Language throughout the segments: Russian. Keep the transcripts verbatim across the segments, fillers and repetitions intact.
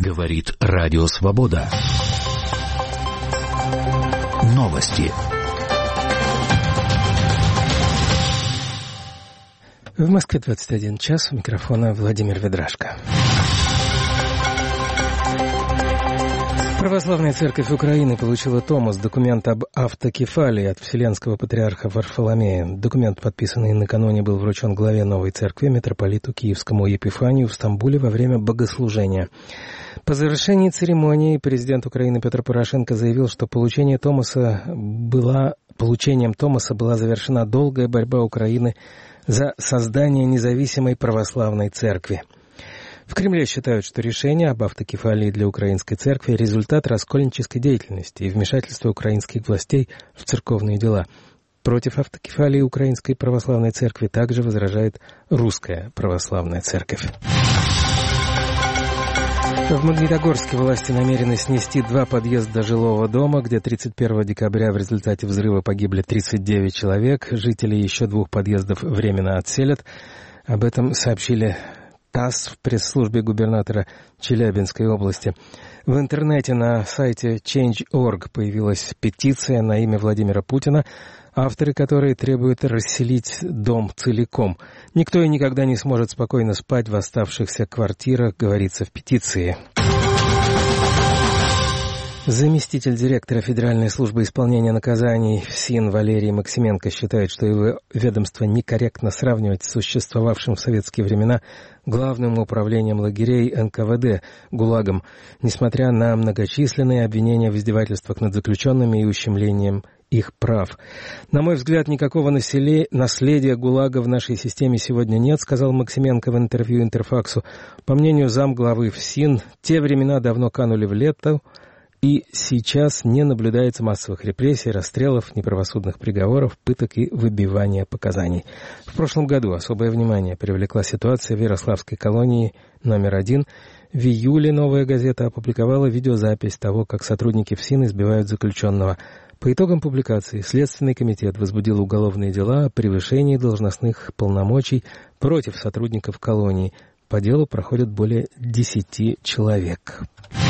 Говорит Радио Свобода. Новости. В Москве двадцать один час. У микрофона Владимир Ведрашко. Православная Церковь Украины получила томос, документ об автокефалии от Вселенского Патриарха Варфоломея. Документ, подписанный накануне, был вручен главе новой церкви, митрополиту Киевскому Епифанию в Стамбуле во время богослужения. По завершении церемонии президент Украины Петр Порошенко заявил, что получение томоса была, получением томоса была завершена долгая борьба Украины за создание независимой православной церкви. В Кремле считают, что решение об автокефалии для украинской церкви – результат раскольнической деятельности и вмешательства украинских властей в церковные дела. Против автокефалии украинской православной церкви также возражает русская православная церковь. В Магнитогорске власти намерены снести два подъезда жилого дома, где тридцать первого декабря в результате взрыва погибли тридцать девять человек. Жители еще двух подъездов временно отселят. Об этом сообщили ТАСС в пресс-службе губернатора Челябинской области. В интернете на сайте чейндж точка орг появилась петиция на имя Владимира Путина, авторы которой требуют расселить дом целиком. Никто и никогда не сможет спокойно спать в оставшихся квартирах, говорится в петиции. Заместитель директора Федеральной службы исполнения наказаний ФСИН Валерий Максименко считает, что его ведомство некорректно сравнивать с существовавшим в советские времена главным управлением лагерей эн ка вэ дэ ГУЛАГом, несмотря на многочисленные обвинения в издевательствах над заключенными и ущемлением их прав. «На мой взгляд, никакого населе... наследия ГУЛАГа в нашей системе сегодня нет», сказал Максименко в интервью Интерфаксу. По мнению замглавы ФСИН, те времена давно канули в лету, и сейчас не наблюдается массовых репрессий, расстрелов, неправосудных приговоров, пыток и выбивания показаний. В прошлом году особое внимание привлекла ситуация в Ярославской колонии номер один. В июле «Новая газета» опубликовала видеозапись того, как сотрудники ФСИН избивают заключенного. По итогам публикации Следственный комитет возбудил уголовные дела о превышении должностных полномочий против сотрудников колонии. По делу проходят более десяти человек.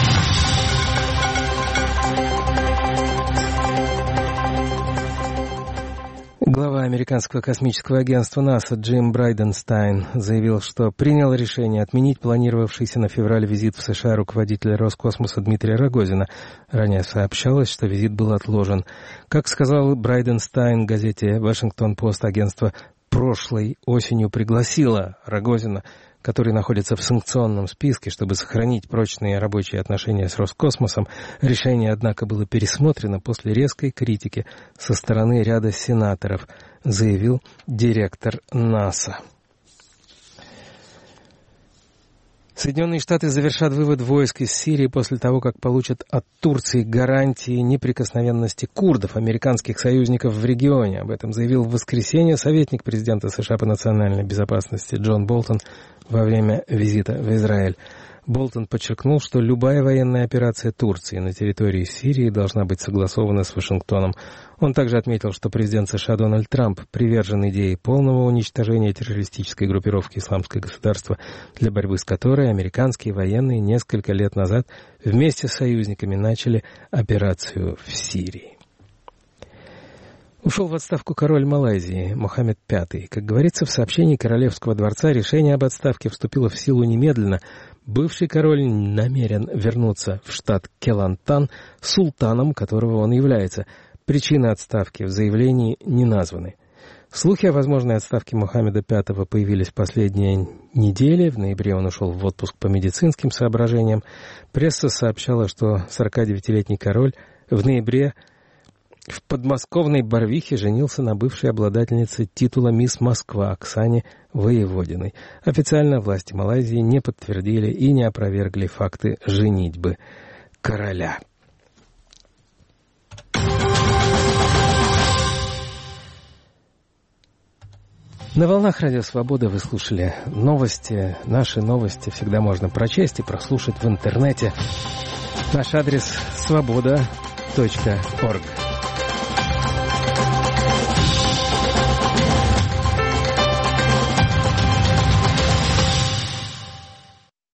Глава американского космического агентства НАСА Джим Брайденстайн заявил, что принял решение отменить планировавшийся на февраль визит в США руководителя Роскосмоса Дмитрия Рогозина. Ранее сообщалось, что визит был отложен. Как сказал Брайденстайн газете «Вашингтон-Пост», агентство прошлой осенью пригласило Рогозина, который находится в санкционном списке, чтобы сохранить прочные рабочие отношения с Роскосмосом. Решение, однако, было пересмотрено после резкой критики со стороны ряда сенаторов, заявил директор НАСА. Соединенные Штаты завершат вывод войск из Сирии после того, как получат от Турции гарантии неприкосновенности курдов, американских союзников в регионе. Об этом заявил в воскресенье советник президента США по национальной безопасности Джон Болтон во время визита в Израиль. Болтон подчеркнул, что любая военная операция Турции на территории Сирии должна быть согласована с Вашингтоном. Он также отметил, что президент США Дональд Трамп привержен идее полного уничтожения террористической группировки «Исламское государство», для борьбы с которой американские военные несколько лет назад вместе с союзниками начали операцию в Сирии. Ушел в отставку король Малайзии Мохаммед пятый. Как говорится в сообщении Королевского дворца, решение об отставке вступило в силу немедленно. Бывший король намерен вернуться в штат Келантан, султаном которого он является. Причины отставки в заявлении не названы. Слухи о возможной отставке Мохаммеда пятого появились в последние недели. В ноябре он ушел в отпуск по медицинским соображениям. Пресса сообщала, что сорокадевятилетний король в ноябре в подмосковной Барвихе женился на бывшей обладательнице титула «Мисс Москва» Оксане Воеводиной. Официально власти Малайзии не подтвердили и не опровергли факты женитьбы короля. На волнах Радио Свобода вы слушали новости. Наши новости всегда можно прочесть и прослушать в интернете. Наш адрес свобода точка орг.